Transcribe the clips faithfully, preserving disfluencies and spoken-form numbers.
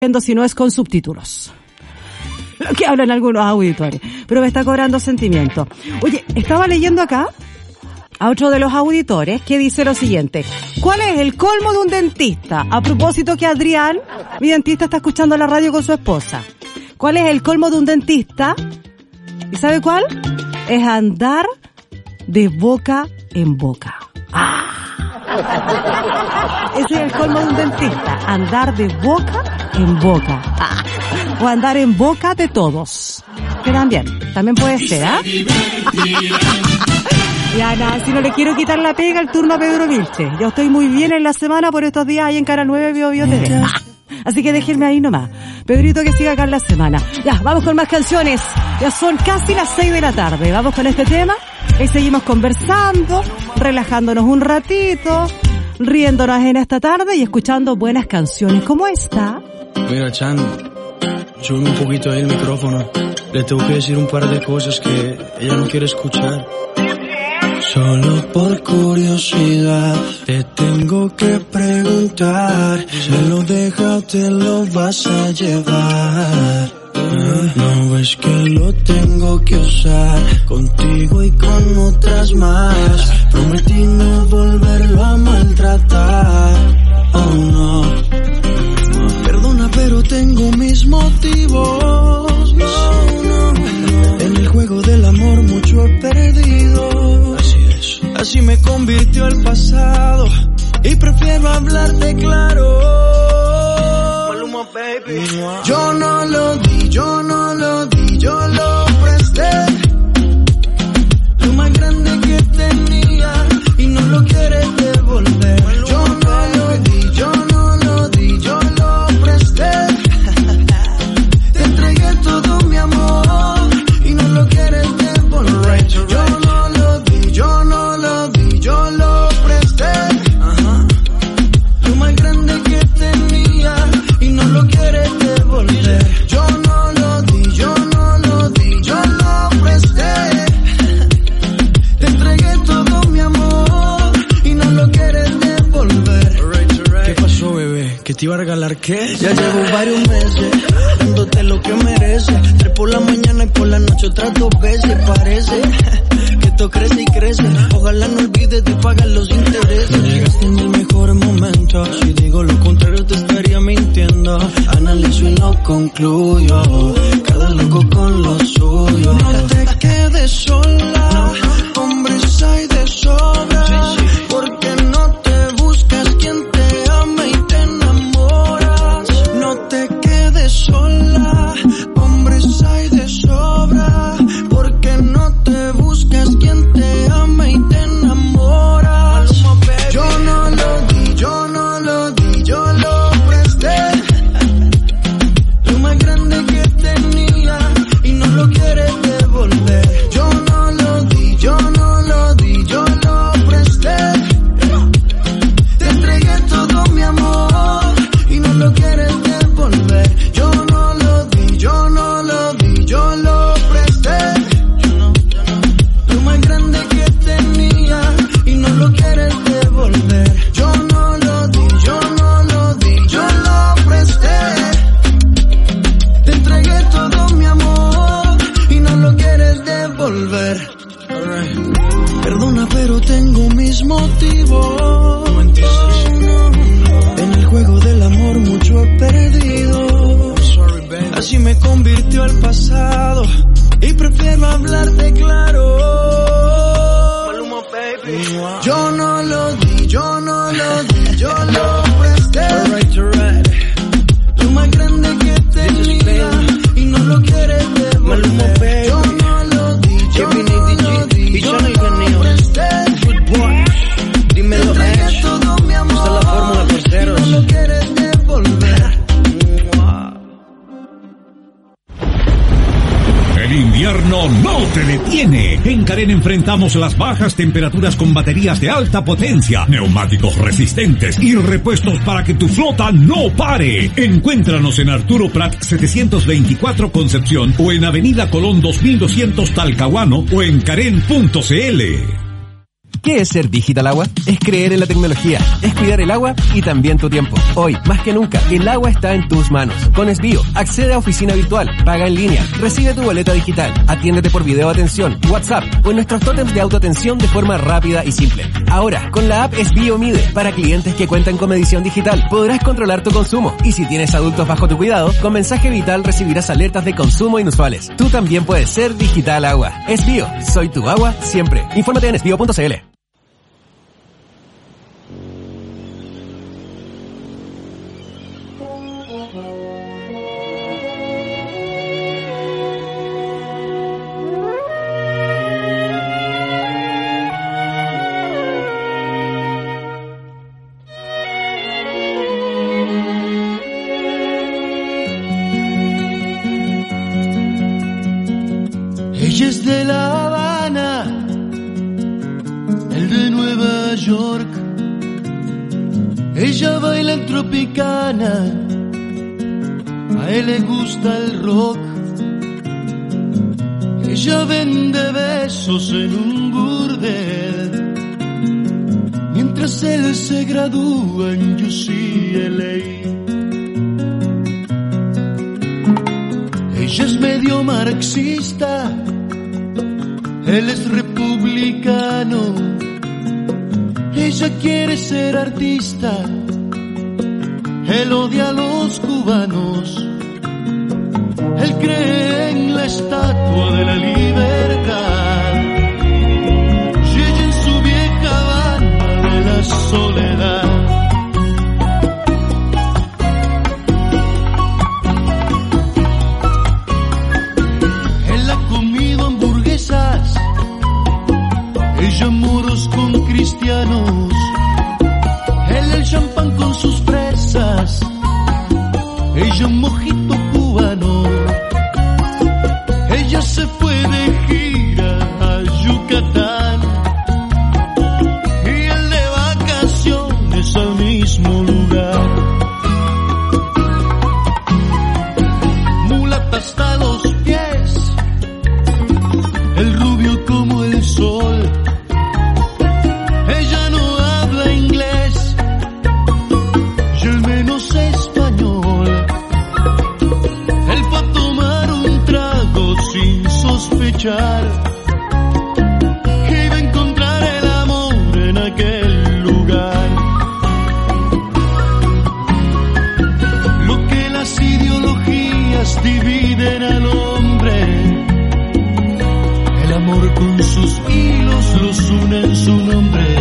si no es con subtítulos. Lo que hablan algunos auditores. Pero me está cobrando sentimiento. Oye, estaba leyendo acá a otro de los auditores que dice lo siguiente. ¿Cuál es el colmo de un dentista? A propósito que Adrián, mi dentista, está escuchando la radio con su esposa. ¿Cuál es el colmo de un dentista? ¿Y sabe cuál? Es andar de boca en boca. ¡Ah! Ese es el colmo de un dentista. Andar de boca en boca. ¡Ah! O andar en boca de todos. Que también, también puede ser, ¿ah? ¿eh? Ya nada, si no le quiero quitar la pega, el turno a Pedro Vilche. Yo estoy muy bien en la semana por estos días ahí en Canal nueve Bio Bio T V. ¡Ah! Así que déjenme ahí nomás. Pedrito que siga acá en la semana. Ya, vamos con más canciones. Ya son casi las seis de la tarde. Vamos con este tema. Y seguimos conversando, relajándonos un ratito, riéndonos en esta tarde y escuchando buenas canciones como esta. Mira, Chan, sube un poquito ahí el micrófono. Le tengo que decir un par de cosas que ella no quiere escuchar. Solo por curiosidad te tengo que preguntar, ¿me lo dejas o te lo vas a llevar? No ves que lo tengo que usar contigo y con otras más. Prometí no volverlo a maltratar. Oh no, perdona pero tengo mis motivos. No, no, no. En el juego del amor mucho he perdido. Así es. Así me convirtió el pasado y prefiero hablarte claro. Baby. Yo no lo di, yo no lo di, yo lo presté. Lo más grande que tenía y no lo quieres devolver. Yo no lo di, yo no lo di, yo lo presté. Te entregué todo mi amor y no lo quieres devolver. Yo no lo di, yo no lo di, yo lo presté. Lo más grande que tenía y no lo quieres devolver. Yo no lo di, yo no lo di, yo lo presté. Te entregué todo mi amor y no lo quieres devolver. Alright, alright. ¿Qué pasó, bebé? ¿Que te iba a regalar qué? Ya llevo varios meses dándote lo que mereces. Tres por la mañana y por la noche otras dos veces. Parece que esto crece y crece. Ojalá no olvides de pagar los intereses. No llegaste en el mejor momento. Si digo lo contrario te estaría mintiendo. Analizo y lo concluyo. Cada loco con lo suyo. No te quedes sola. Hombres hay de sobra. Porque no te buscas quien te ama y te enamoras. No te quedes sola. Hombres hay de sobra. Porque no te buscas quien te ama y te enamoras. Yo no lo di, yo no lo di, yo lo presté. Lo más grande que tenía y no lo quieres devolver. Yo no lo di, yo no lo di, yo lo presté. Te entregué todo mi amor y no lo quieres devolver. Yo no lo di, yo no lo di, yo lo presté. Lo más grande que tenía y no lo quieres devolver. Yo no lo di, yo no lo di, yo lo presté. Te entregué todo mi amor y no lo quieres devolver. Alright. Perdona pero tengo mis motivos. En el juego del amor mucho he perdido. Así me convirtió el pasado y prefiero hablarte claro. Yo no lo di, yo no lo di, yo lo presté. Alright, alright. Lo más grande que tenía y no lo quieres devolver. Yo no lo di, yo no lo di, yo lo presté. Dímelo, Ash. Todo mi amor. Esta es la fórmula, parceros. Y no lo quieres devolver. El invierno no te detiene. En Karen enfrentamos las bajas temperaturas con baterías de alta potencia, neumáticos resistentes y repuestos para que tu flota no pare. Encuéntranos en Arturo Prat setecientos veinticuatro Concepción o en Avenida Colón dos mil doscientos Talcahuano o en karen punto c l. ¿Qué es ser Digital Agua? Es creer en la tecnología, es cuidar el agua y también tu tiempo. Hoy, más que nunca, el agua está en tus manos. Con Esbio, accede a oficina virtual, paga en línea, recibe tu boleta digital, atiéndete por video atención, WhatsApp o en nuestros tótems de autoatención de forma rápida y simple. Ahora, con la app Esbio Mide, para clientes que cuentan con medición digital, podrás controlar tu consumo. Y si tienes adultos bajo tu cuidado, con mensaje vital recibirás alertas de consumo inusuales. Tú también puedes ser Digital Agua. Esbio, soy tu agua siempre. Infórmate en esbio punto c l. Ella es de La Habana, él de Nueva York. Ella baila en Tropicana, a él le gusta el rock. Ella vende besos en un burdel, mientras él se gradúa en U C L A. Ella es medio marxista, él es republicano. Ella quiere ser artista, él odia a los cubanos. Él cree en la estatua de la libertad y ella en su vieja banda de la soledad. Ella moros con cristianos, él el champán con sus fresas, ella un mojito cubano. Ella se fue de gira a Yucatán y él de vacaciones al mismo lugar. Mulata hasta los pies, el rubio como el sol. Ella no habla inglés y el menos español. Él fue a tomar un trago sin sospechar que iba a encontrar el amor en aquel lugar. Lo que las ideologías dividen al hombre, el amor con sus hilos los une en su nombre.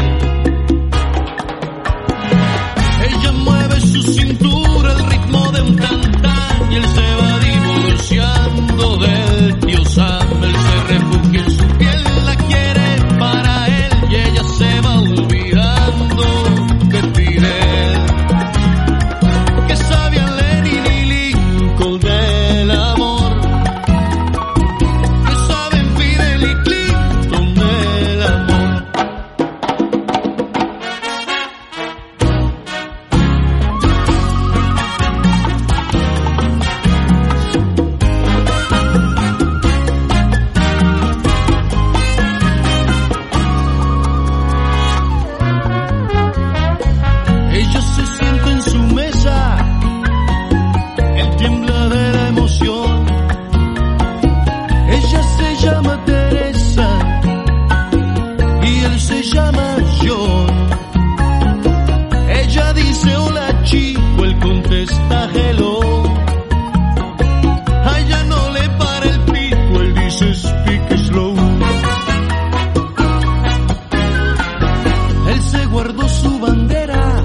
Ella mueve su cintura al ritmo de un tantán y él se va divorciando del tío Sam. Él se refugia en su piel, la quiere para él y ella se va olvidando de Fidel. Que sabían Lenin y Lincoln del amor, que saben Fidel y Clinton del amor. Ella se sienta en su mesa, él tiembla de la emoción. Ella se llama Teresa y él se llama John. Ella dice hola chico, él contesta hello. A ella no le para el pico, él dice speak slow. Él se guardó su bandera,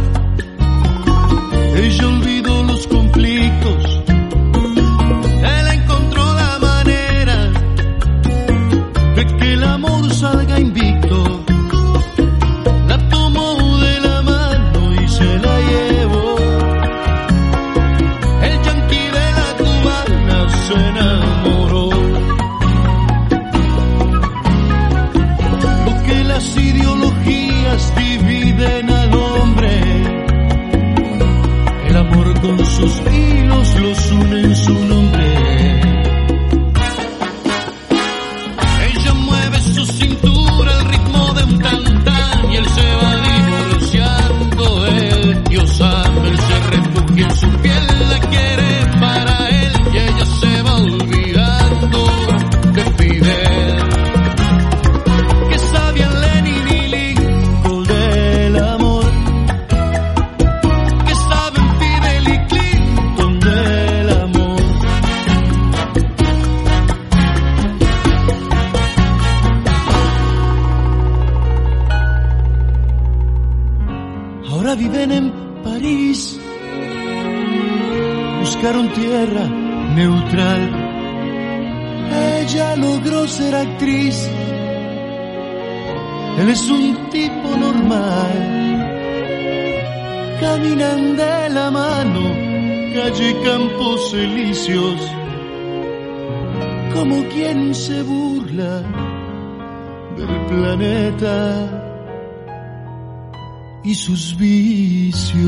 ella olvidó los conflictos. Él encontró la manera de que el amor salga invicto. La tomó de la mano y se la llevó. El yanqui de la cubana se enamoró. Lo que las ideologías dividen al hombre, el amor con sus hilos los une en su nombre. Ella mueve su cintura al ritmo de un tango buscaron tierra neutral. Ella logró ser actriz, él es un tipo normal. Caminan de la mano, calle Campos Elíseos, como quien se burla del planeta y sus vicios.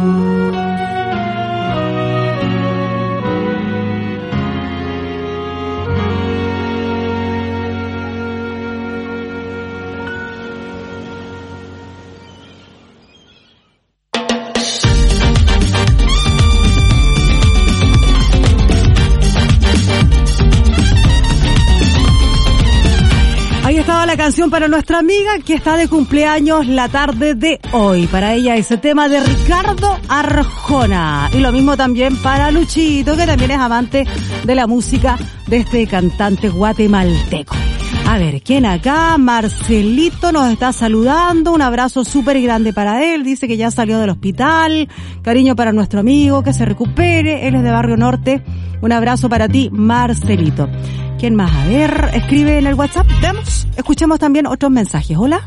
La canción para nuestra amiga que está de cumpleaños la tarde de hoy. Para ella ese tema de Ricardo Arjona. Y lo mismo también para Luchito, que también es amante de la música de este cantante guatemalteco. A ver, ¿quién acá? Marcelito nos está saludando. Un abrazo súper grande para él. Dice que ya salió del hospital. Cariño para nuestro amigo, que se recupere. Él es de Barrio Norte. Un abrazo para ti, Marcelito. ¿Quién más? A ver, escribe en el WhatsApp. Veamos, escuchemos también otros mensajes. Hola.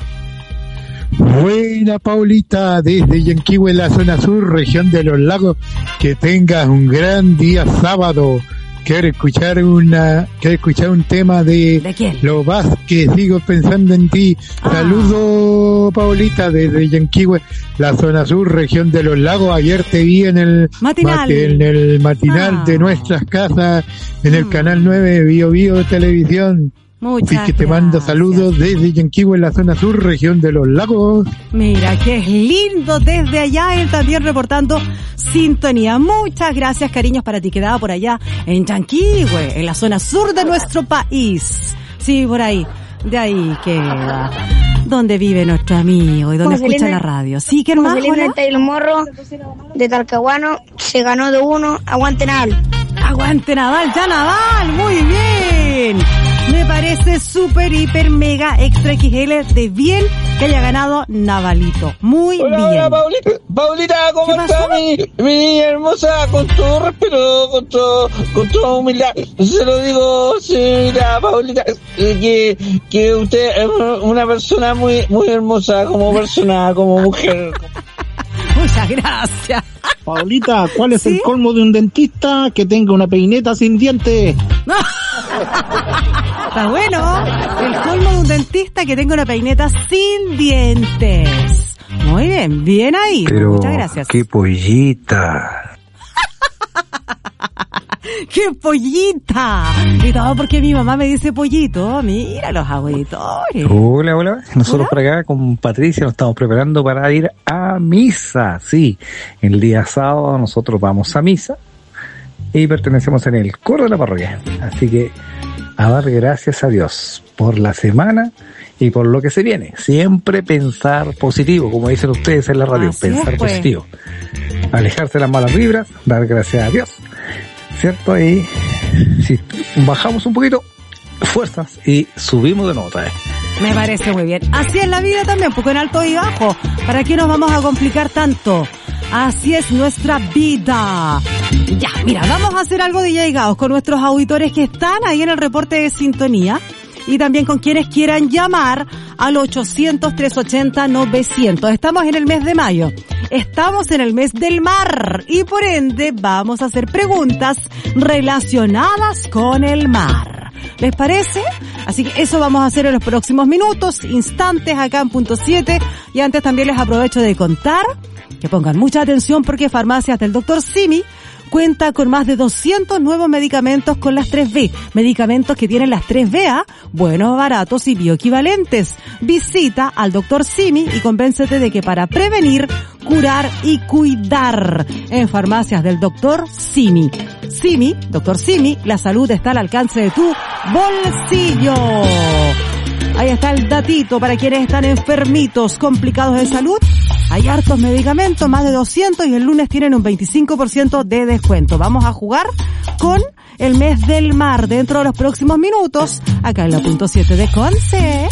Buena, Paulita, desde Yanquihue, en la zona sur, región de los lagos. Que tengas un gran día sábado. Quiero escuchar una, quiero escuchar un tema de, ¿De quién? Los Vázquez, sigo pensando en ti. Ah. Saludos, Paulita, desde Yanquihue, la zona sur, región de los lagos. Ayer te vi en el matinal, mate, en el matinal ah. de Nuestras Casas, en el mm. canal nueve, Bio Bio Televisión. Muchas Así que te gracias. mando saludos desde Yanquihue, en la zona sur, región de los lagos. Mira, que es lindo desde allá, él también reportando sintonía. Muchas gracias, cariños, para ti. Quedaba por allá en Yanquihue, en la zona sur de nuestro país. Sí, por ahí. De ahí queda. Donde vive nuestro amigo y donde escucha Selena, la radio. Sí, ¿qué más? Selena el Morro de Talcahuano se ganó de uno. Aguante Naval. Aguante Naval, ya Naval, muy bien. Me parece súper, hiper, mega, extra X L de bien que haya ganado Navalito. Muy hola, bien. Hola, Paulita, Paulita, ¿cómo está mi, mi hermosa? Con todo respeto, con todo, con toda humildad. Se lo digo, señorita Paulita, que, que usted es una persona muy, muy hermosa como persona, como mujer. Muchas gracias. Paulita, ¿cuál es ¿Sí? el colmo de un dentista que tenga una peineta sin dientes? Está bueno. El colmo de un dentista que tenga una peineta sin dientes. Muy bien, bien ahí. Pero muchas gracias. qué pollita. ¡Qué pollita! Y todo porque mi mamá me dice pollito. Mira los auditores. Hola, hola. Nosotros ¿Hola? por acá con Patricia nos estamos preparando para ir a misa. Sí, el día sábado nosotros vamos a misa y pertenecemos en el coro de la parroquia. Así que a dar gracias a Dios por la semana y por lo que se viene. Siempre pensar positivo, como dicen ustedes en la radio. Así pensar es, pues. positivo. Alejarse de las malas vibras, dar gracias a Dios. ¿Cierto? Y si bajamos un poquito, fuerzas y subimos de nuevo otra vez. Me parece muy bien. Así es la vida también, porque en alto y bajo. ¿Para qué nos vamos a complicar tanto? Así es nuestra vida. Ya, mira, vamos a hacer algo de ya llegados con nuestros auditores que están ahí en el reporte de sintonía. Y también con quienes quieran llamar al ochocientos, trescientos ochenta, novecientos. Estamos en el mes de mayo. Estamos en el mes del mar. Y por ende vamos a hacer preguntas relacionadas con el mar. ¿Les parece? Así que eso vamos a hacer en los próximos minutos, instantes acá en Punto siete. Y antes también les aprovecho de contar que pongan mucha atención porque Farmacias del doctor Simi cuenta con más de doscientos nuevos medicamentos con las tres B. Medicamentos que tienen las tres B, ¿ah? Buenos, baratos y bioequivalentes. Visita al doctor Simi y convéncete de que para prevenir, curar y cuidar en Farmacias del doctor Simi. Simi, doctor Simi, la salud está al alcance de tu bolsillo. Ahí está el datito para quienes están enfermitos, complicados de salud. Hay hartos medicamentos, más de doscientos, y el lunes tienen un veinticinco por ciento de descuento. Vamos a jugar con el mes del mar dentro de los próximos minutos, acá en la Punto siete de Conce.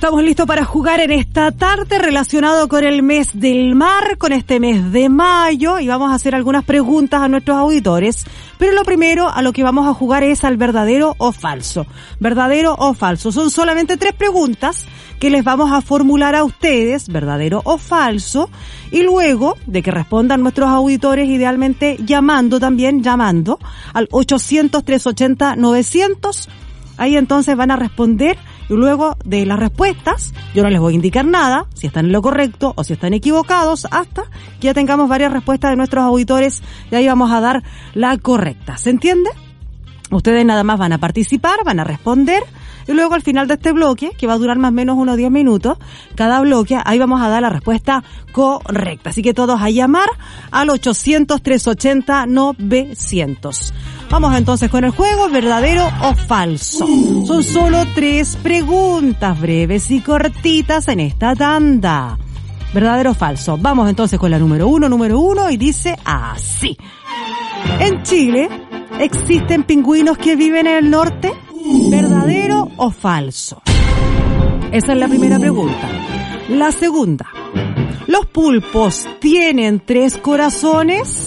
Estamos listos para jugar en esta tarde relacionado con el mes del mar, con este mes de mayo, y vamos a hacer algunas preguntas a nuestros auditores. Pero lo primero a lo que vamos a jugar es al verdadero o falso. Verdadero o falso. Son solamente tres preguntas que les vamos a formular a ustedes, verdadero o falso, y luego de que respondan nuestros auditores, idealmente llamando también, llamando al ochocientos, trescientos ochenta, novecientos. Ahí entonces van a responder. Y luego de las respuestas, yo no les voy a indicar nada, si están en lo correcto o si están equivocados, hasta que ya tengamos varias respuestas de nuestros auditores y ahí vamos a dar la correcta. ¿Se entiende? Ustedes nada más van a participar, van a responder y luego al final de este bloque, que va a durar más o menos unos diez minutos, cada bloque, ahí vamos a dar la respuesta correcta. Así que todos a llamar al ochocientos, trescientos ochenta, novecientos. Vamos entonces con el juego, verdadero o falso. Son solo tres preguntas breves y cortitas en esta tanda. Verdadero o falso. Vamos entonces con la número uno, número uno, y dice así. En Chile, ¿existen pingüinos que viven en el norte? ¿Verdadero o falso? Esa es la primera pregunta. La segunda. ¿Los pulpos tienen tres corazones?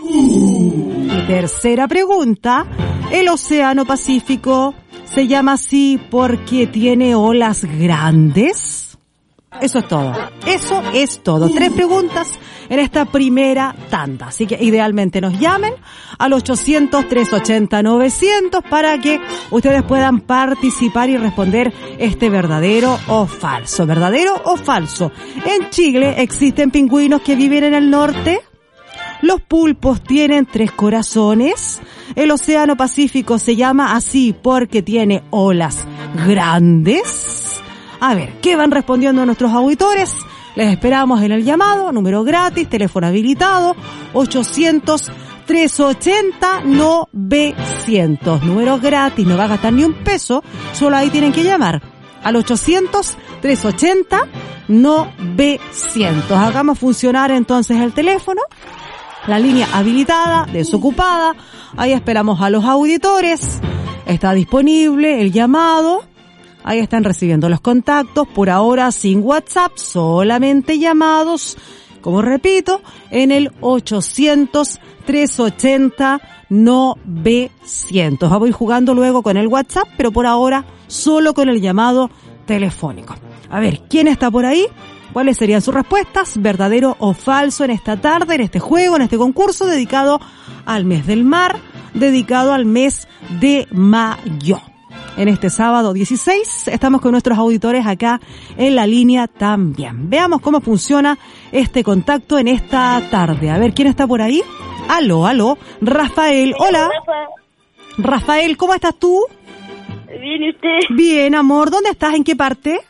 Y tercera pregunta, ¿el océano Pacífico se llama así porque tiene olas grandes? Eso es todo. Eso es todo. Tres preguntas en esta primera tanda. Así que idealmente nos llamen al ochocientos, trescientos ochenta, novecientos para que ustedes puedan participar y responder este verdadero o falso. ¿Verdadero o falso? En Chile existen pingüinos que viven en el norte. Los pulpos tienen tres corazones. El océano Pacífico se llama así porque tiene olas grandes. A ver, ¿qué van respondiendo nuestros auditores? Les esperamos en el llamado, número gratis, teléfono habilitado, ochocientos, trescientos ochenta, novecientos. Número gratis, no va a gastar ni un peso, solo ahí tienen que llamar al ochocientos, trescientos ochenta, novecientos. Hagamos funcionar entonces el teléfono. La línea habilitada, desocupada, ahí esperamos a los auditores, está disponible el llamado, ahí están recibiendo los contactos, por ahora sin WhatsApp, solamente llamados, como repito, en el ochocientos, trescientos ochenta, novecientos. Vamos a ir jugando luego con el WhatsApp, pero por ahora solo con el llamado telefónico. A ver, ¿quién está por ahí? ¿Cuáles serían sus respuestas? ¿Verdadero o falso en esta tarde, en este juego, en este concurso dedicado al mes del mar, dedicado al mes de mayo? En este sábado dieciséis estamos con nuestros auditores acá en la línea también. Veamos cómo funciona este contacto en esta tarde. A ver, ¿quién está por ahí? Aló, aló. Rafael, hola. Rafael, ¿cómo estás tú? Bien, ¿y usted? Bien, amor. ¿Dónde estás? ¿En qué parte?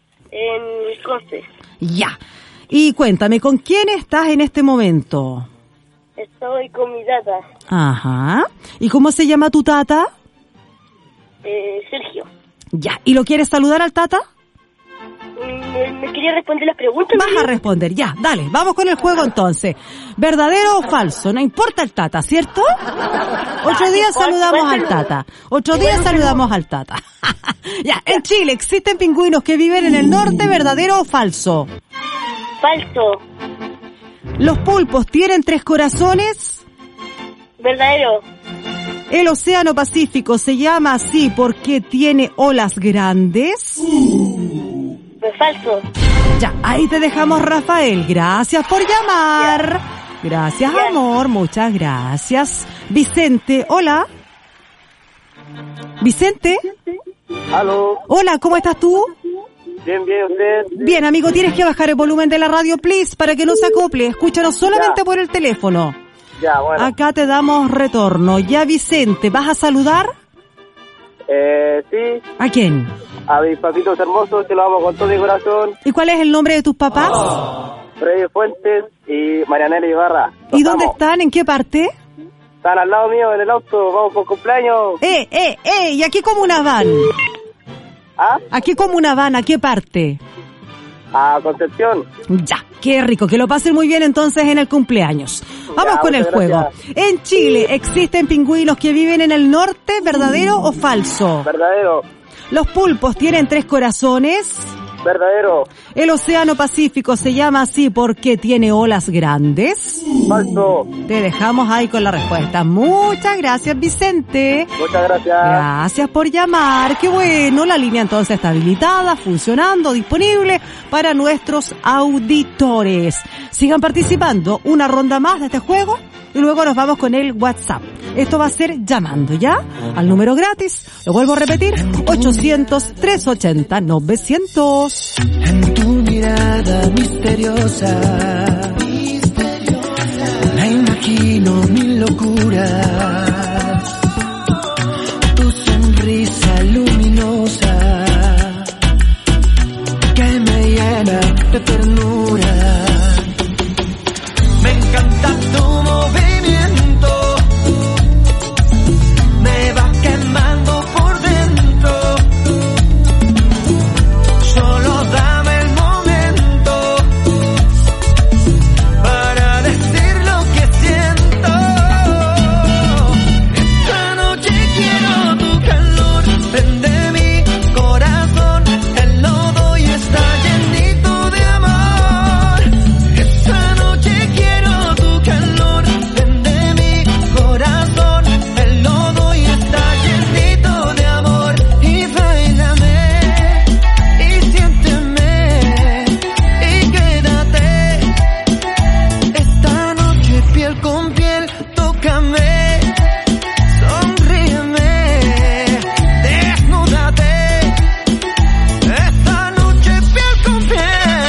En Conce. Ya. Y cuéntame, ¿con quién estás en este momento? Estoy con mi tata. Ajá. ¿Y cómo se llama tu tata? Eh, Sergio. Ya. ¿Y lo quieres saludar al tata? ¿Me, me quería responder las preguntas? Vas a responder, ya. Dale, vamos con el juego entonces. ¿Verdadero o falso? No importa el tata, ¿cierto? Otro día saludamos al tata. Otro día saludamos al tata. Ya, en Chile existen pingüinos que viven en el norte, ¿verdadero o falso? Falso. ¿Los pulpos tienen tres corazones? Verdadero. ¿El océano Pacífico se llama así porque tiene olas grandes? Pues falso. Ya, ahí te dejamos, Rafael. Gracias por llamar. Gracias, amor. Muchas gracias. Vicente, hola. Vicente. Aló. Hola, ¿cómo estás tú? Bien, bien, ¿usted? Bien, amigo, tienes que bajar el volumen de la radio, please, para que no se acople. Escúchanos solamente Ya. por el teléfono. Ya, bueno. Acá te damos retorno. Ya, Vicente, ¿vas a saludar? Eh, sí. ¿A quién? A mis papitos hermosos, que lo amo con todo mi corazón. ¿Y cuál es el nombre de tus papás? Freddy Fuentes y Marianela Ibarra. Los ¿Y dónde amo. están? ¿En qué parte? Están al lado mío en el auto, vamos por cumpleaños. Eh, eh, eh, ¿y aquí como una van? ¿Ah? ¿Aquí como una van? ¿A qué parte? A Concepción. Ya, qué rico, que lo pasen muy bien entonces en el cumpleaños. Vamos Ya, con el muchas juego. gracias. En Chile, ¿existen pingüinos que viven en el norte, verdadero o falso? Verdadero. ¿Los pulpos tienen tres corazones? Verdadero. ¿El océano Pacífico se llama así porque tiene olas grandes? Falso. Te dejamos ahí con la respuesta. Muchas gracias, Vicente. Muchas gracias. Gracias por llamar. Qué bueno, la línea entonces está habilitada, funcionando, disponible para nuestros auditores. Sigan participando. Una ronda más de este juego y luego nos vamos con el WhatsApp. Esto va a ser llamando, ¿ya? Al número gratis. Lo vuelvo a repetir. ochocientos, trescientos ochenta, novecientos. En tu mirada misteriosa, me imagino mil locuras. Tu sonrisa luminosa que me llena de ternura. Me encanta tu movimiento, me va quemando por dentro. Solo dame el momento para decir lo que siento. Esta noche quiero tu calor, prende mi corazón, el lodo y está llenito de amor. Esta noche quiero tu calor, prende mi corazón, el lodo y está llenito de amor. Y bailame, y siénteme, y quédate. Esta noche piel con piel, tócame, sonríeme, desnúdate. Esta noche piel con piel.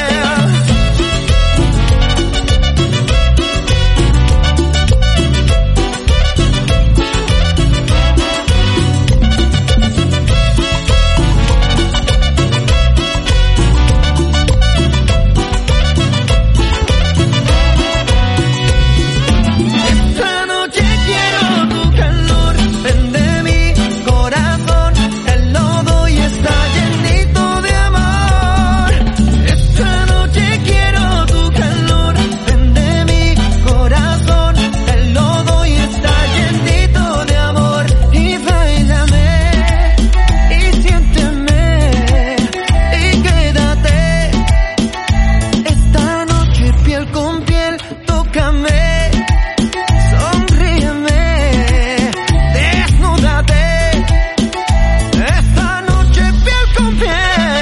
Esta noche quiero tu calor, prende mi corazón, el lodo y está llenito de amor. Esta noche quiero tu calor, prende mi corazón, el lodo y está llenito de amor. Y bailame, y siénteme, y quédate. Esta noche piel con piel, tócame, sonríeme, desnúdate. Esta noche piel con piel.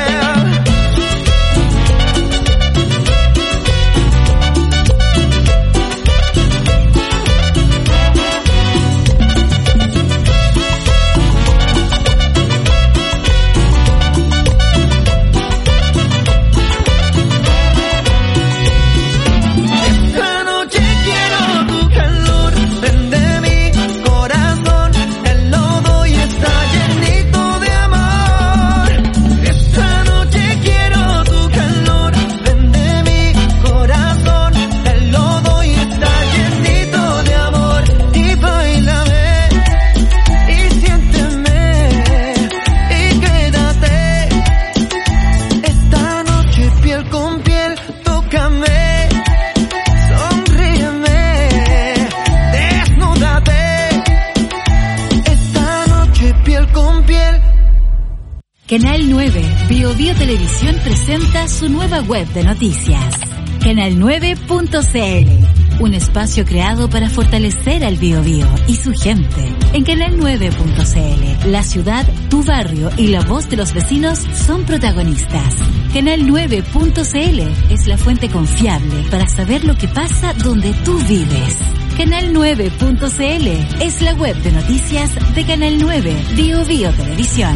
Esta noche quiero tu calor, prende mi corazón, el lodo y está llenito de amor. Esta noche quiero tu calor, prende mi corazón, el lodo y está llenito de amor. Y bailame, y siénteme, y quédate. Esta noche piel con piel, tócame, sonríeme, desnúdate. Esta noche piel con piel. Canal nueve, Bio Bio Televisión presenta su nueva web de noticias. canal nueve punto c l, un espacio creado para fortalecer al Bio Bio y su gente. En canal nueve punto c l, la ciudad, tu barrio y la voz de los vecinos son protagonistas. canal nueve punto c l es la fuente confiable para saber lo que pasa donde tú vives. canal nueve punto c l es la web de noticias de Canal nueve, Bio Bio Televisión.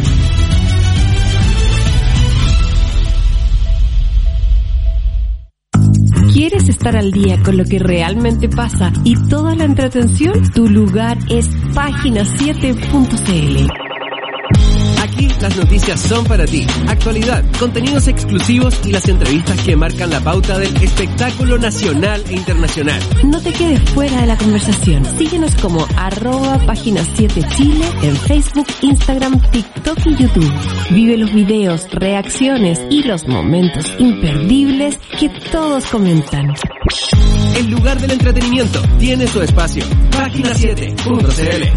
¿Quieres estar al día con lo que realmente pasa y toda la entretención? Tu lugar es página siete punto c l. Aquí las noticias son para ti. Actualidad, contenidos exclusivos y las entrevistas que marcan la pauta del espectáculo nacional e internacional. No te quedes fuera de la conversación. Síguenos como arroba página siete Chile en Facebook, Instagram, TikTok y YouTube. Vive los videos, reacciones y los momentos imperdibles que todos comentan. El lugar del entretenimiento tiene su espacio. página siete punto c l.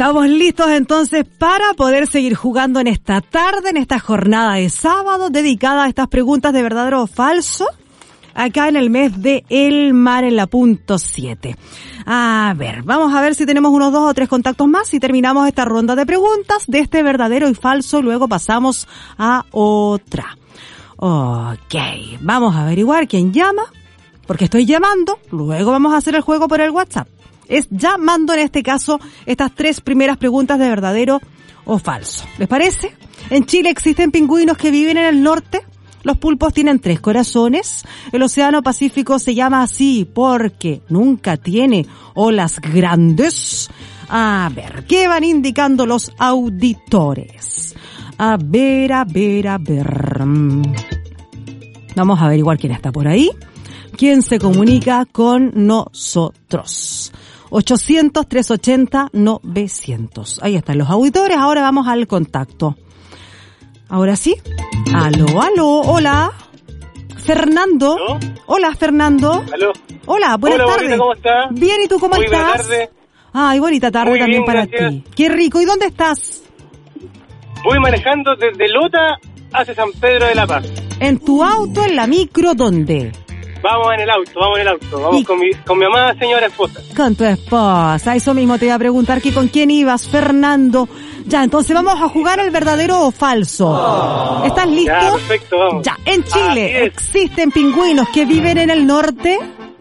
Estamos listos entonces para poder seguir jugando en esta tarde, en esta jornada de sábado, dedicada a estas preguntas de verdadero o falso, acá en el mes de El Mar en la punto siete. A ver, vamos a ver si tenemos unos dos o tres contactos más y terminamos esta ronda de preguntas de este verdadero y falso, luego pasamos a otra. Ok, vamos a averiguar quién llama, porque estoy llamando, luego vamos a hacer el juego por el WhatsApp. Es llamando en este caso estas tres primeras preguntas de verdadero o falso. ¿Les parece? En Chile existen pingüinos que viven en el norte. Los pulpos tienen tres corazones. El océano Pacífico se llama así porque nunca tiene olas grandes. A ver, ¿qué van indicando los auditores? A ver, a ver, a ver. Vamos a averiguar quién está por ahí. ¿Quién se comunica con nosotros? ochocientos, trescientos ochenta, novecientos. Ahí están los auditores. Ahora vamos al contacto. Ahora sí. Aló, aló, hola. Fernando. ¿Aló? Hola, Fernando. Aló. Hola, buenas Hola, tardes. bonita, ¿cómo estás? Bien, ¿y tú cómo Muy estás? buena tarde. Ay, bonita tarde Muy también bien, para gracias. ti. Qué rico. ¿Y dónde estás? Voy manejando desde Lota hacia San Pedro de la Paz. ¿En tu auto, en la micro, dónde? Vamos en el auto, vamos en el auto. Vamos Y- con mi, con mi amada señora esposa. Con tu esposa. Eso mismo te iba a preguntar que con quién ibas, Fernando. Ya, entonces vamos a jugar el verdadero o falso. ¿Estás listo? Ya, perfecto, vamos. Ya, en Así Chile es. existen pingüinos que viven en el norte.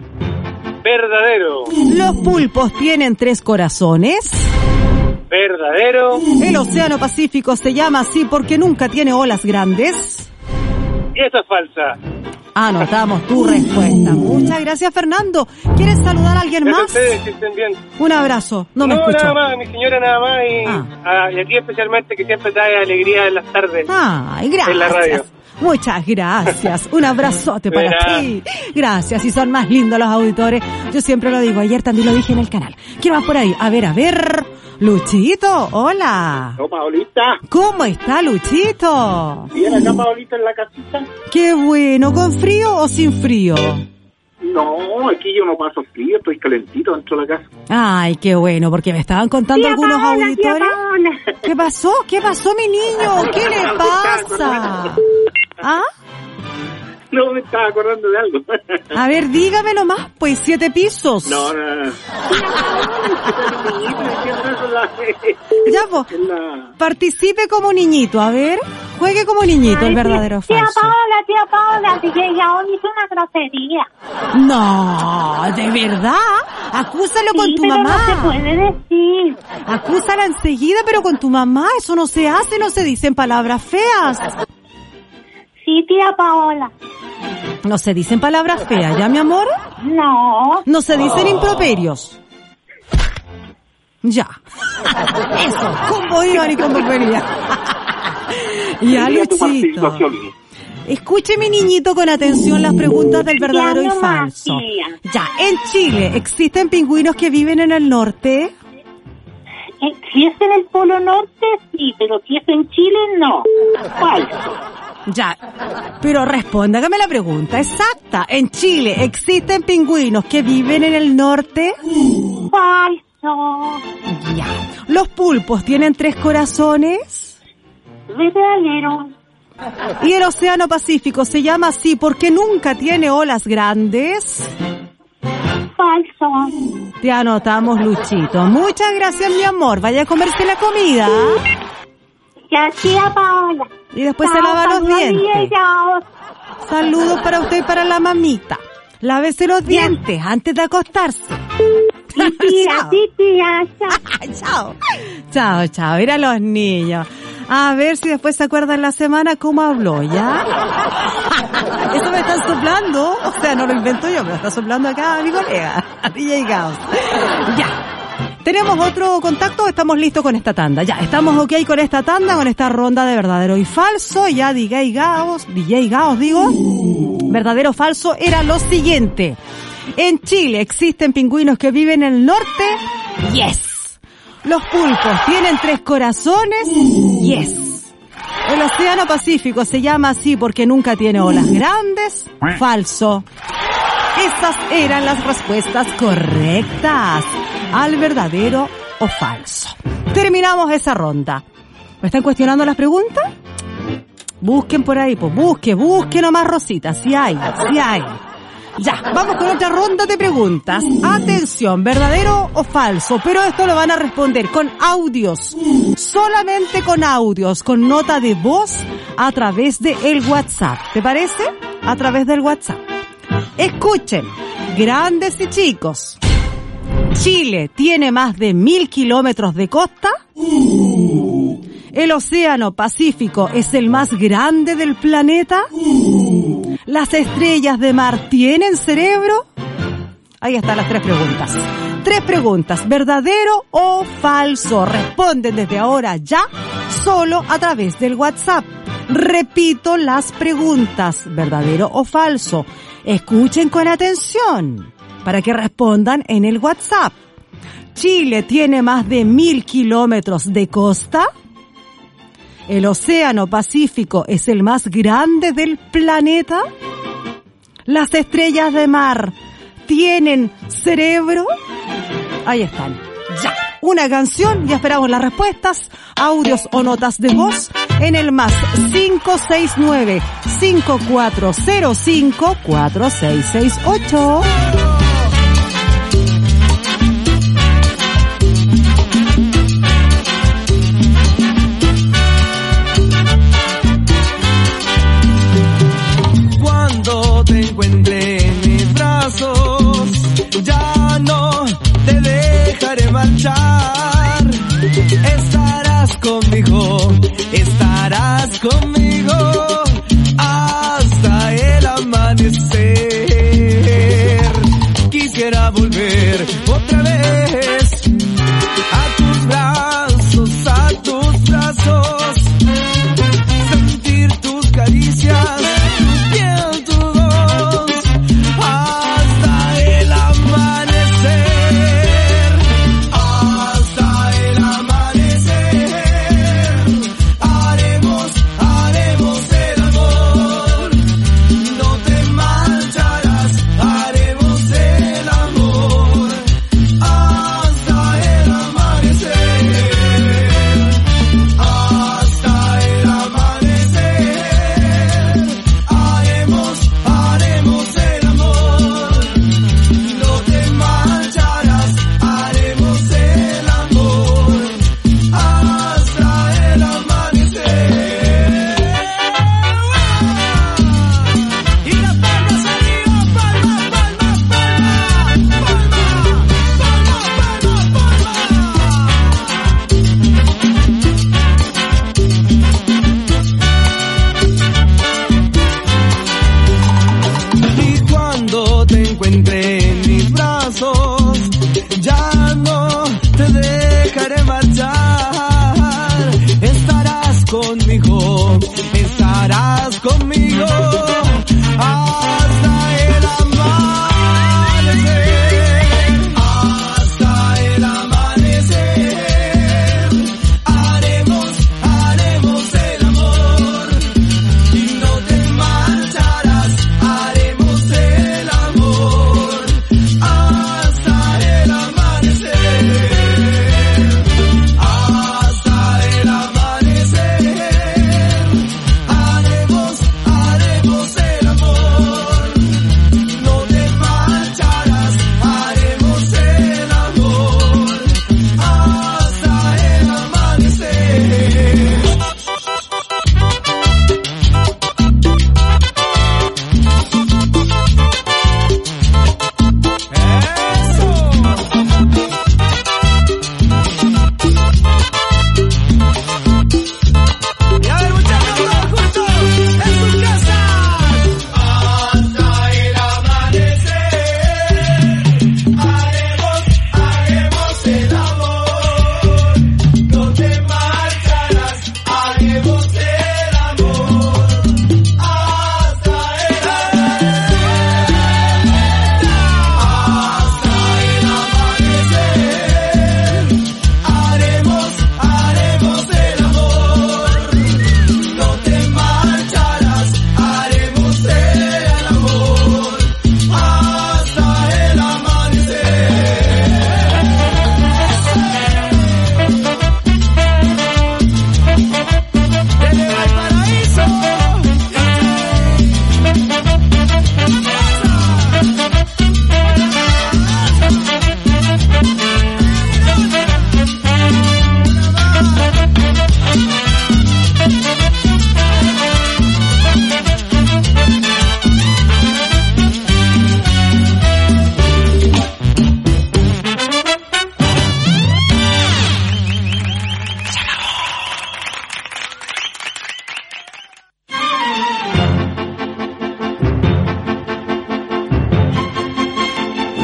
Verdadero. Los pulpos tienen tres corazones. Verdadero. El océano Pacífico se llama así porque nunca tiene olas grandes. Y eso es falsa. Anotamos tu respuesta. Muchas gracias, Fernando. ¿Quieres saludar a alguien Gracias a más? ustedes, que estén bien. Un abrazo. No me escucho. nada más, mi señora nada más. Y, ah, y a ti especialmente, que siempre trae alegría en las tardes. Ay, gracias. En la radio. Muchas gracias. Un abrazote para Verá. ti. Gracias. Y son más lindos los auditores. Yo siempre lo digo. Ayer también lo dije en el canal. ¿Quién más por ahí? A ver, a ver. Luchito, hola. No, Paolita. ¿Cómo está Luchito? Bien, acá Paolita en la casita. Qué bueno. ¿Con frío o sin frío? No, aquí yo no paso frío, estoy calentito dentro de la casa. Ay, qué bueno, porque me estaban contando Tía algunos Paola, tía auditores. Paola. ¿Qué pasó? ¿Qué pasó, mi niño? ¿Qué le pasa? ¿Ah? No, me estaba acordando de algo. A ver, dígame nomás, pues siete pisos. No, no, no. Ya, pues, participe como niñito, a ver, juegue como niñito, el verdadero o Tía falso. Paola, tía Paola, D J Yaón hizo una grosería. No, ¿de verdad? Acúsalo con Sí, tu pero mamá. no se puede decir. Acúsala enseguida, pero con tu mamá. Eso no se hace, no se dicen palabras feas. Sí, tía Paola. No se dicen palabras feas, ¿ya, mi amor? No. No se dicen improperios. Ya. Eso, cómo iban y cómo venían. Ya, Luchito. Escuche, mi niñito, con atención las preguntas del verdadero y Ya, nomás, falso. tía. Ya, en Chile, ¿existen pingüinos que viven en el norte? Eh, Si es en el Polo Norte, sí, pero si es en Chile, no. Falso. Ya, pero responda, hágame la pregunta exacta. En Chile, ¿existen pingüinos que viven en el norte? Falso. Ya. ¿Los pulpos tienen tres corazones? Verdadero. ¿Y el océano Pacífico se llama así porque nunca tiene olas grandes? Falso. Te anotamos, Luchito. Muchas gracias, mi amor. Vaya a comerse la comida. Ya, tía Paola. Y después se Chao, lava los saludos, dientes. D J Yaón. Saludos para usted y para la mamita. Lávese los dientes antes de acostarse. Sí, tía, Chao. sí, tía. Chao. Chao. Chao, chao. Mira los niños. A ver si después se acuerdan la semana cómo habló, ¿ya? Eso me están soplando. O sea, no lo invento yo, me lo está soplando acá mi colega, D J Gaos. Ya. ¿Tenemos otro contacto o estamos listos con esta tanda? Ya, estamos ok con esta tanda, con esta ronda de verdadero y falso. Ya D J Gaos, D J Gaos digo, verdadero o falso era lo siguiente. En Chile existen pingüinos que viven en el norte. Yes. Los pulpos tienen tres corazones. Yes. El océano Pacífico se llama así porque nunca tiene olas grandes. Falso. Esas eran las respuestas correctas al verdadero o falso. Terminamos esa ronda. ¿Me están cuestionando las preguntas? Busquen por ahí, pues busque, busque nomás, Rosita, si hay, si hay. Ya, vamos con otra ronda de preguntas. Atención, ¿verdadero o falso? Pero esto lo van a responder con audios, solamente con audios, con nota de voz a través de el WhatsApp. ¿Te parece? A través del WhatsApp. Escuchen, grandes y chicos. ¿Chile tiene más de mil kilómetros de costa? ¿El océano Pacífico es el más grande del planeta? ¿Las estrellas de mar tienen cerebro? Ahí están las tres preguntas. Tres preguntas, ¿verdadero o falso? Responden desde ahora ya, solo a través del WhatsApp. Repito las preguntas, ¿verdadero o falso? Escuchen con atención para que respondan en el WhatsApp. ¿Chile tiene más de mil kilómetros de costa? ¿El océano Pacífico es el más grande del planeta? ¿Las estrellas de mar tienen cerebro? Ahí están. Ya. Una canción y esperamos las respuestas, audios o notas de voz en el más cinco seis nueve, cinco cuatro cero cinco, cuatro seis seis ocho. Te encuentre en mis brazos, ya no te dejaré marchar. Estarás conmigo, estarás conmigo hasta el amanecer. Quisiera volver otra vez a tus brazos, a tus brazos, sentir tus caricias. Haremos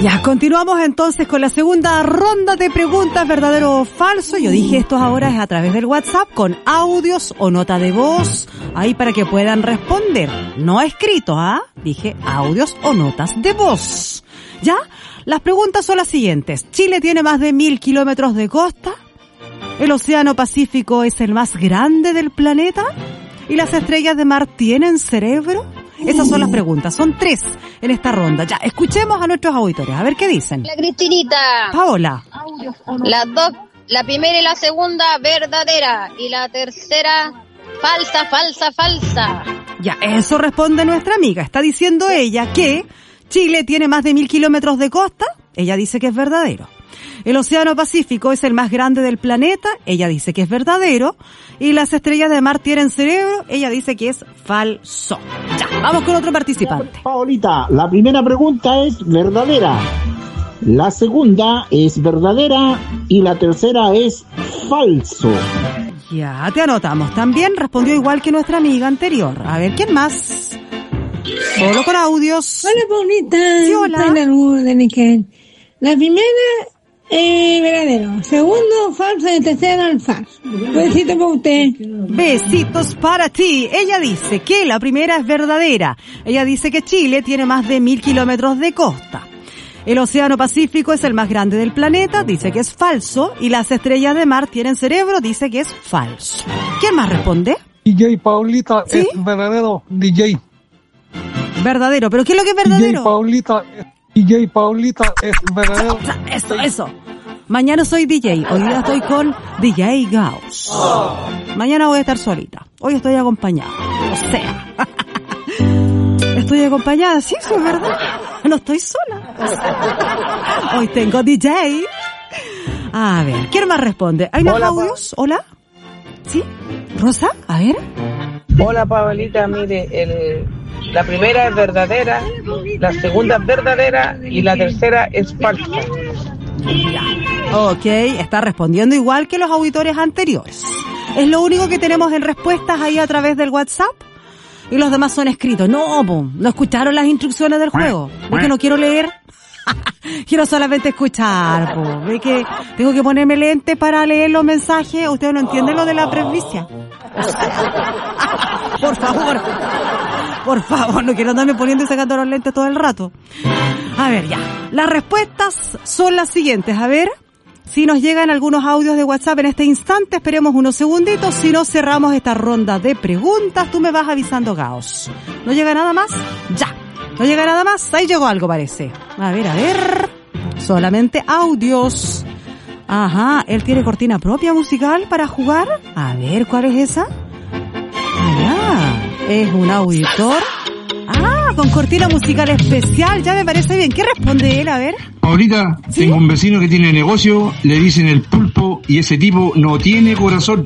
Ya, continuamos entonces con la segunda ronda de preguntas, verdadero o falso. Yo dije esto ahora es a través del WhatsApp con audios o nota de voz, ahí para que puedan responder. No escrito, ¿ah? Dije audios o notas de voz. ¿Ya? Las preguntas son las siguientes. ¿Chile tiene más de mil kilómetros de costa? ¿El océano Pacífico es el más grande del planeta? ¿Y las estrellas de mar tienen cerebro? Esas son las preguntas, son tres en esta ronda. Ya, escuchemos a nuestros auditores, a ver qué dicen. La Cristinita. Paola. Las dos, la primera y la segunda, verdadera. Y la tercera, falsa, falsa, falsa. Ya, eso responde nuestra amiga. Está diciendo ella que Chile tiene más de mil kilómetros de costa. Ella dice que es verdadero. El océano Pacífico es el más grande del planeta. Ella dice que es verdadero. Y las estrellas de mar tienen cerebro. Ella dice que es falso. Ya, vamos con otro participante. Paolita, la primera pregunta es verdadera. La segunda es verdadera. Y la tercera es falso. Ya, te anotamos. También respondió igual que nuestra amiga anterior. A ver, ¿quién más? Solo con audios. Hola, Paulita. Sí, hola. Soy la Lourdes de Niquel. La primera, eh, verdadero. Segundo, falso. Y tercero, el falso. Besitos para usted. Besitos para ti. Ella dice que la primera es verdadera. Ella dice que Chile tiene más de mil kilómetros de costa. El océano Pacífico es el más grande del planeta. Dice que es falso. Y las estrellas de mar tienen cerebro. Dice que es falso. ¿Quién más responde? D J Paulita, ¿sí? Es verdadero. D J. Verdadero. ¿Pero qué es lo que es verdadero? D J Paulita, D J Paulita es verdadero. Eso, eso. Mañana soy D J. Hoy día estoy con D J Gauss. Oh. Mañana voy a estar solita. Hoy estoy acompañada. O sea. Estoy acompañada. Sí, eso es verdad. No estoy sola. O sea, hoy tengo D J. A ver, ¿quién más responde? ¿Hay más audios? ¿Hola? ¿Sí? ¿Rosa? A ver. Hola, Pablita. Mire, el... la primera es verdadera, la segunda es verdadera y la tercera es falsa. Ok, está respondiendo igual que los auditores anteriores. Es lo único que tenemos en respuestas ahí a través del WhatsApp. Y los demás son escritos. No, po, no escucharon las instrucciones del juego. ¿Ve que no quiero leer? Quiero solamente escuchar, po. ¿Ve que tengo que ponerme lente para leer los mensajes? ¿Ustedes no entienden lo de la presbicia? Por favor. Por favor, no quiero andarme poniendo y sacando los lentes todo el rato. A ver, ya. Las respuestas son las siguientes. A ver si nos llegan algunos audios de WhatsApp en este instante. Esperemos unos segunditos. Si no, cerramos esta ronda de preguntas. Tú me vas avisando, Gauss. ¿No llega nada más? Ya. ¿No llega nada más? Ahí llegó algo, parece. A ver, a ver. Solamente audios. Ajá. ¿Él tiene cortina propia musical para jugar? A ver, ¿cuál es esa? Allá. Es un auditor. Ah, con cortina musical especial. Ya me parece bien. ¿Qué responde él? A ver. Ahorita ¿sí? Tengo un vecino que tiene negocio, le dicen el pulpo y ese tipo no tiene corazón.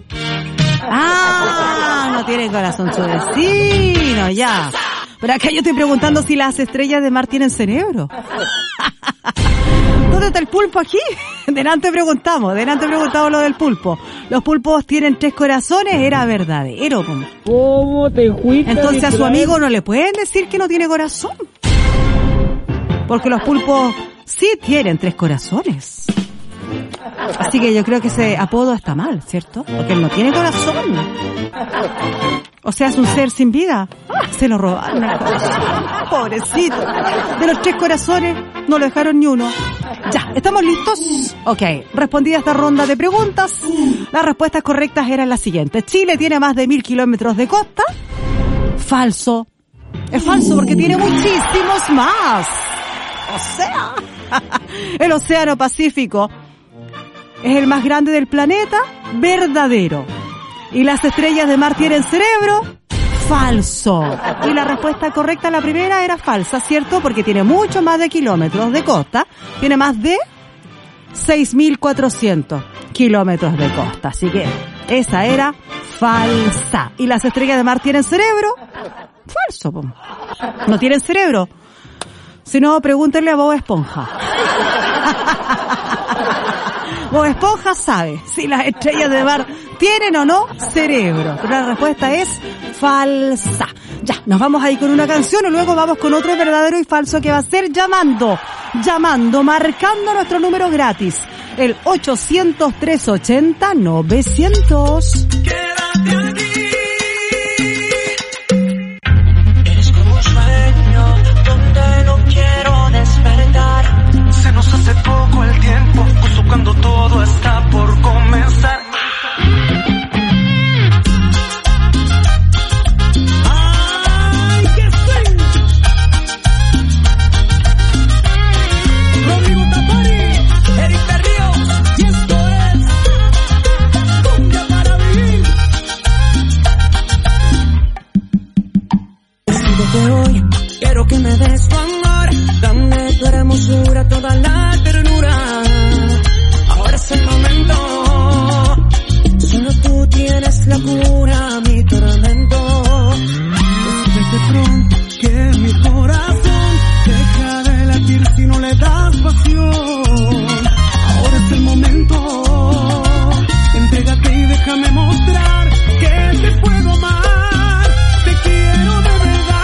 Ah, no tiene corazón su vecino, ya. Pero acá yo estoy preguntando si las estrellas de mar tienen cerebro. ¿Dónde está el pulpo aquí? Delante preguntamos, delante preguntamos lo del pulpo. Los pulpos tienen tres corazones, era verdadero. ¿Cómo te fuiste? Entonces a su amigo no le pueden decir que no tiene corazón. Porque los pulpos sí tienen tres corazones. Así que yo creo que ese apodo está mal, ¿cierto? Porque él no tiene corazón. O sea, es un ser sin vida. Ah, se lo robaron el corazón. Pobrecito. De los tres corazones no lo dejaron ni uno. Ya, ¿estamos listos? Ok, respondida esta ronda de preguntas, las respuestas correctas eran las siguientes. Chile tiene más de mil kilómetros de costa. Falso. Es falso porque tiene muchísimos más. O sea, el océano Pacífico es el más grande del planeta. Verdadero. ¿Y las estrellas de mar tienen cerebro? Falso. Y la respuesta correcta, la primera, era falsa, ¿cierto? Porque tiene mucho más de kilómetros de costa. Tiene más de seis mil cuatrocientos kilómetros de costa. Así que esa era falsa. ¿Y las estrellas de mar tienen cerebro? Falso. Po. No tienen cerebro. Si no, pregúntenle a Bob Esponja. Bob Esponja sabe si las estrellas de mar tienen o no cerebro. Pero la respuesta es falsa. Ya, nos vamos ahí con una canción y luego vamos con otro verdadero y falso que va a ser llamando, llamando, marcando nuestro número gratis, el ochocientos, trescientos ochenta, novecientos. Quédate aquí. Eres como un sueño donde no quiero despertar. Se nos hace poco el tiempo, justo cuando todo está por comenzar. Hoy quiero que me des tu amor, dame tu hermosura, toda la ternura. Ahora es el momento, solo tú tienes la cura, mi tormento. Desde pronto que mi corazón deja de latir si no le das pasión. Ahora es el momento, entrégate y déjame mostrar que te puedo amar, te quiero de verdad.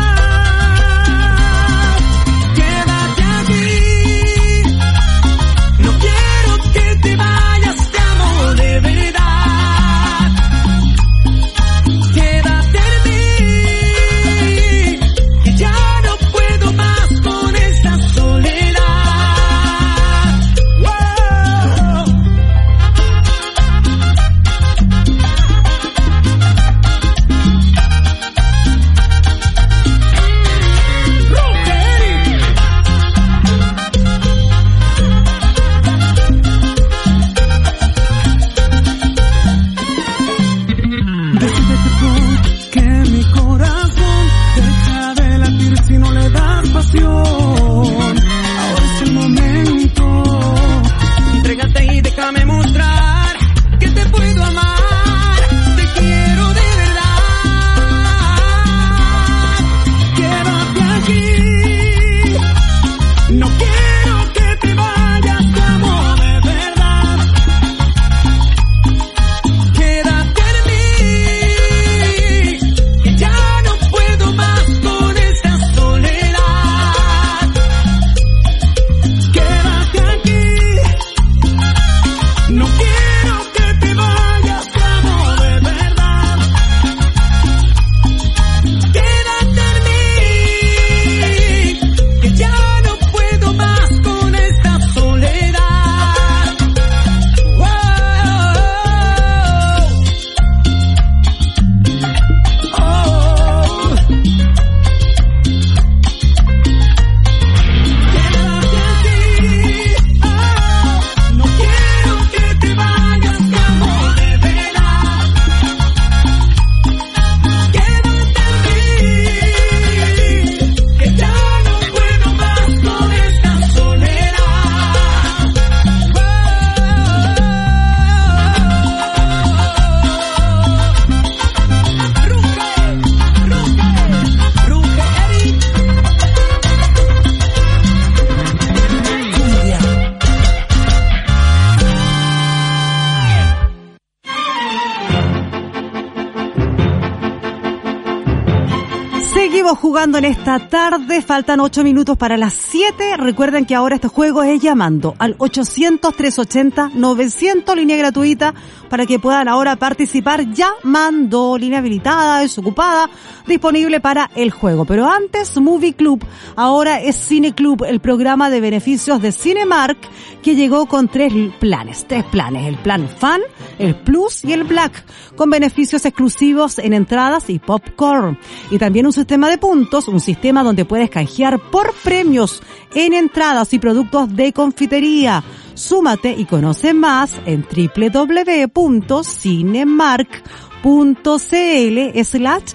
Jugando en esta tarde, faltan ocho minutos para las siete. Recuerden que ahora este juego es llamando al ochocientos, trescientos ochenta, novecientos, línea gratuita, para que puedan ahora participar llamando. Línea habilitada, desocupada, disponible para el juego. Pero antes, Movie Club, ahora es Cine Club, el programa de beneficios de Cinemark, que llegó con tres planes, tres planes, el plan Fan, el Plus y el Black, con beneficios exclusivos en entradas y popcorn. Y también un sistema de puntos, un sistema donde puedes canjear por premios en entradas y productos de confitería. Súmate y conoce más en doble u doble u doble u punto cinemark punto c l slash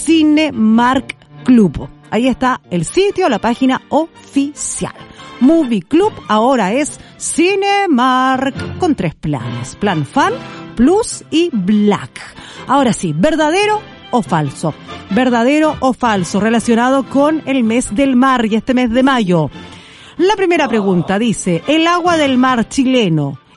Cinemark Club. Ahí está el sitio, la página oficial. Movie Club ahora es Cinemark con tres planes. Plan Fan, Plus y Black. Ahora sí, ¿verdadero o falso? ¿Verdadero o falso? Relacionado con el mes del mar y este mes de mayo. La primera pregunta dice, ¿el agua del mar chileno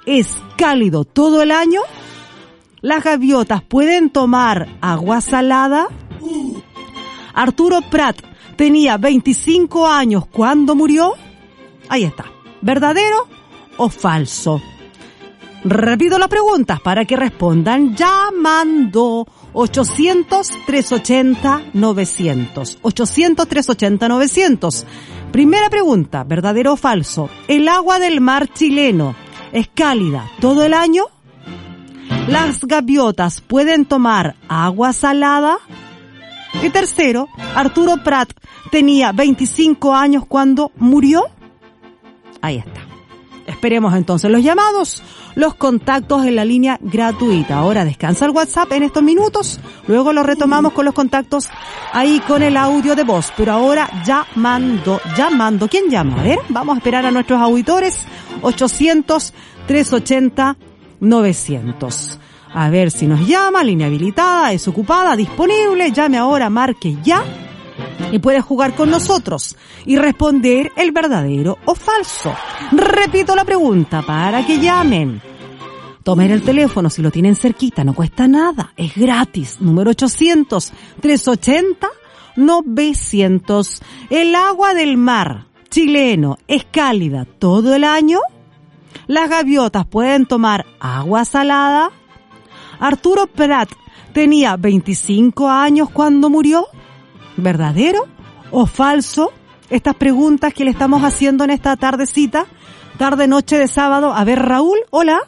es cálido todo el año? ¿Las gaviotas pueden tomar agua salada? Arturo Prat tenía veinticinco años cuando murió. Ahí está. ¿Verdadero o falso? Repito las preguntas para que respondan llamando ochocientos, trescientos ochenta, novecientos. ochocientos, trescientos ochenta, novecientos. Primera pregunta, ¿verdadero o falso? ¿El agua del mar chileno es cálida todo el año? ¿Las gaviotas pueden tomar agua salada? Y tercero, Arturo Prat tenía veinticinco años cuando murió. Ahí está. Esperemos entonces los llamados, los contactos en la línea gratuita. Ahora descansa el WhatsApp en estos minutos, luego lo retomamos con los contactos ahí con el audio de voz. Pero ahora llamando, llamando. ¿Quién llama? A ver, vamos a esperar a nuestros auditores. ochocientos, trescientos ochenta, novecientos. A ver si nos llama, línea habilitada, desocupada, disponible. Llame ahora, marque ya. Y puede jugar con nosotros y responder el verdadero o falso. Repito la pregunta para que llamen. Tomen el teléfono si lo tienen cerquita, no cuesta nada, es gratis. Número ochocientos, trescientos ochenta, novecientos. ¿El agua del mar chileno es cálida todo el año? ¿Las gaviotas pueden tomar agua salada? Arturo Prat tenía veinticinco años cuando murió. ¿Verdadero o falso? Estas preguntas que le estamos haciendo en esta tardecita, tarde noche de sábado. A ver, Raúl, hola.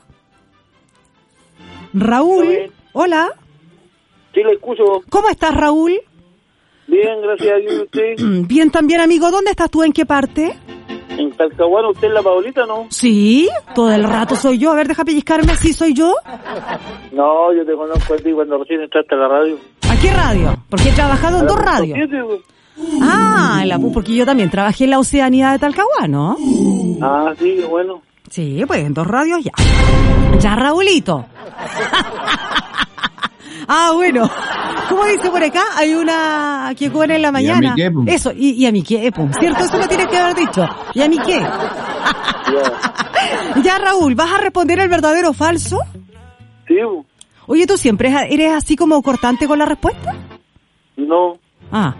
Raúl, hola. Sí, le escucho. ¿Cómo estás, Raúl? Bien, gracias a Dios. ¿Y usted? Bien también, amigo. ¿Dónde estás tú? ¿En qué parte? En Talcahuano. ¿Usted es la Paulita, no? Sí, todo el rato soy yo. A ver, deja pellizcarme. ¿Sí soy yo? No, yo te conozco a ti cuando recién entraste a la radio. ¿A qué radio? Porque he trabajado en dos radios. Ah, en la, porque yo también trabajé en la Oceanía de Talcahuano. Ah, sí, bueno. Sí, pues en dos radios ya. Ya, Raulito. Ah, bueno. ¿Cómo dice por acá? Hay una que cubre en la mañana. ¿Y a mí qué, pum? Eso, y, y a mí qué, pum. ¿Cierto? Eso lo tienes que haber dicho. ¿Y a mí qué? Ya, Raúl, ¿vas a responder el verdadero o falso? Sí, pum. Oye, ¿tú siempre eres así como cortante con la respuesta? No. Ah.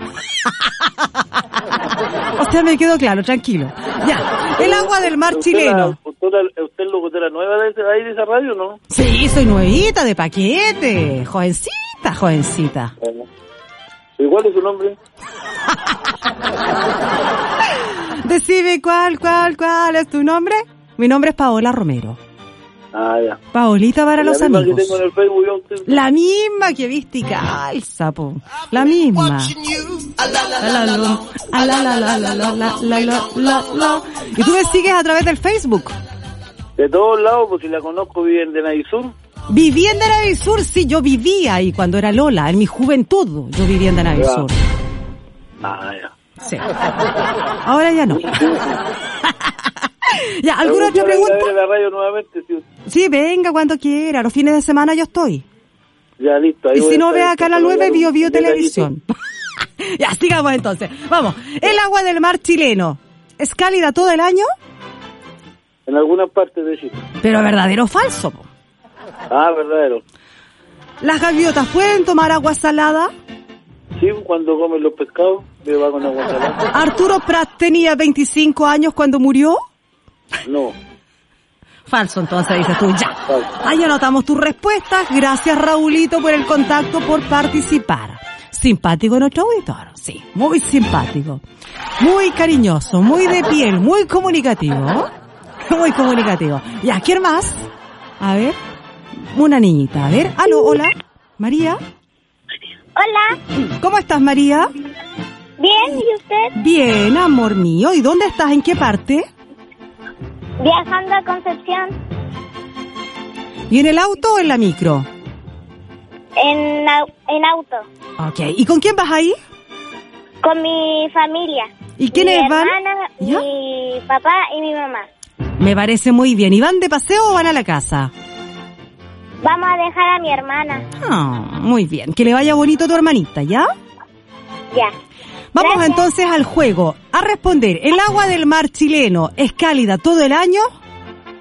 O sea, me quedó claro, tranquilo. Ya, el agua del mar ¿Usted chileno. La, usted, la, ¿Usted es locutora nueva de, ahí de esa radio, no? Sí, soy nuevita, de paquete. Jovencita, jovencita. Bueno. ¿Cuál es su nombre? Decime cuál, cuál, cuál es tu nombre. Mi nombre es Paola Romero. Ah, ya. Paolita para la los misma amigos. Que tengo en el Facebook, yo, usted. La misma que viste y calza, po. La misma. La, la, la, la, la, la, la, la, la, la, la, la. ¿Y tú me sigues a través del Facebook? De todos lados, pues si la conozco, vive en Denadisur. Viví en Denadisur, sí, yo vivía ahí cuando era Lola, en mi juventud. Yo vivía en Denadisur. Ah, ya. Sí. Ahora ya no. Ya, ¿alguna otra pregunta? A ver la radio nuevamente, sí. Sí, venga cuando quiera. Los fines de semana yo estoy. Ya, listo. Ahí y voy si no, a ve a Canal nueve, Bio Bio de Televisión. Ya, sigamos entonces. Vamos. ¿El agua del mar chileno es cálida todo el año? En algunas partes de Chile. Pero verdadero o falso. Po. Ah, verdadero. ¿Las gaviotas pueden tomar agua salada? Sí, cuando comen los pescados, me va con agua salada. ¿Arturo Prat tenía veinticinco años cuando murió? No. Falso, entonces dices tú, ya. Falso. Ahí anotamos tus respuestas. Gracias, Raulito, por el contacto, por participar. Simpático nuestro auditor, sí, muy simpático. Muy cariñoso, muy de piel, muy comunicativo. Muy comunicativo. Ya, ¿quién más? A ver, una niñita, a ver. Aló, hola, María. Hola. ¿Cómo estás, María? Bien, ¿y usted? Bien, amor mío. ¿Y dónde estás? ¿En qué parte? Viajando a Concepción. ¿Y en el auto o en la micro? En, en auto. Ok. ¿Y con quién vas ahí? Con mi familia. ¿Y quiénes mi van? Hermana, ¿Ya? Mi papá y mi mamá. Me parece muy bien. ¿Y van de paseo o van a la casa? Vamos a dejar a mi hermana. Ah, muy bien. Que le vaya bonito a tu hermanita, ¿ya? Ya. Vamos Gracias. entonces al juego. A responder, ¿el agua del mar chileno es cálida todo el año?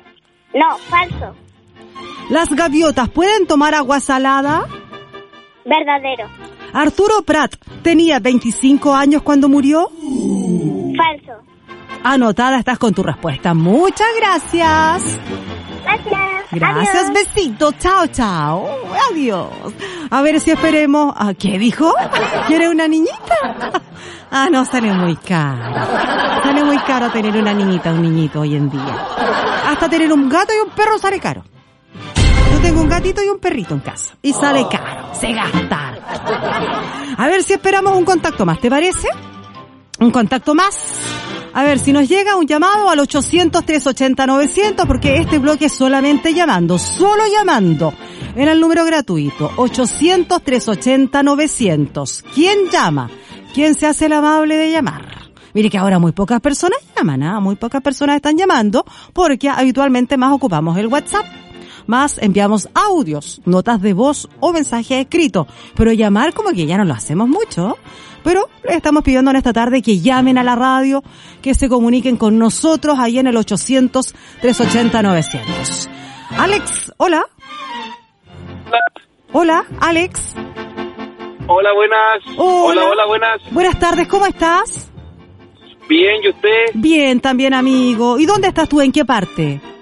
No, falso. ¿Las gaviotas pueden tomar agua salada? Verdadero. ¿Arturo Prat tenía veinticinco años cuando murió? Falso. Anotada estás con tu respuesta. Muchas gracias. Gracias. Gracias, Adiós. besito. Chao, chao. Adiós. A ver si esperemos. ¿A qué dijo? ¿Quiere una niñita? Ah, no, sale muy caro. Sale muy caro tener una niñita, un niñito hoy en día. Hasta tener un gato y un perro sale caro. Yo tengo un gatito y un perrito en casa. Y sale caro. Se gasta. A ver si esperamos un contacto más, ¿te parece? Un contacto más. A ver si nos llega un llamado al ochocientos, trescientos ochenta, novecientos, porque este bloque es solamente llamando, solo llamando, en el número gratuito, ochocientos, trescientos ochenta, novecientos. ¿Quién llama? ¿Quién se hace el amable de llamar? Mire que ahora muy pocas personas llaman, ¿ah? Muy pocas personas están llamando, porque habitualmente más ocupamos el WhatsApp, más enviamos audios, notas de voz o mensajes escritos, pero llamar como que ya no lo hacemos mucho. Pero les estamos pidiendo en esta tarde que llamen a la radio, que se comuniquen con nosotros ahí en el ochocientos, trescientos ochenta, novecientos. Alex, hola. Hola. Hola, Alex. Hola, buenas. Hola. Hola, hola, buenas. Buenas tardes, ¿cómo estás? Bien, ¿y usted? Bien, también, amigo. ¿Y dónde estás tú? ¿En qué parte?